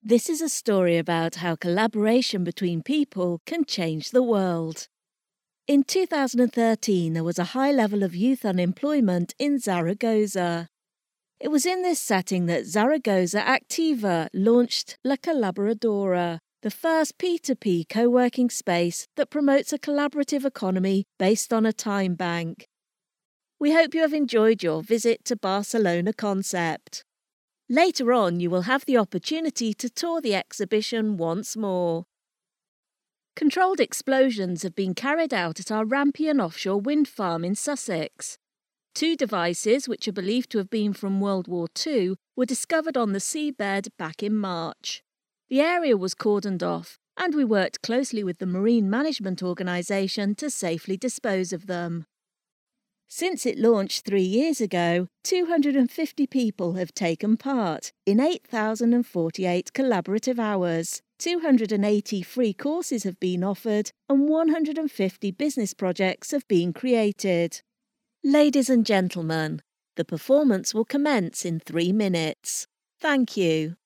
This is a story about how collaboration between people can change the world. In 2013, there was a high level of youth unemployment in Zaragoza. It was in this setting that Zaragoza Activa launched La Colaboradora, the first P2P co-working space that promotes a collaborative economy based on a time bank. We hope you have enjoyed your visit to Barcelona Concept. Later on, you will have the opportunity to tour the exhibition once more. Controlled explosions have been carried out at our Rampion offshore wind farm in Sussex. 2 devices, which are believed to have been from World War II, were discovered on the seabed back in March. The area was cordoned off, and we worked closely with the Marine Management Organisation to safely dispose of them. Since it launched 3 years ago, 250 people have taken part in 8,048 collaborative hours. 280 free courses have been offered and 150 business projects have been created. Ladies and gentlemen, the performance will commence in 3 minutes. Thank you.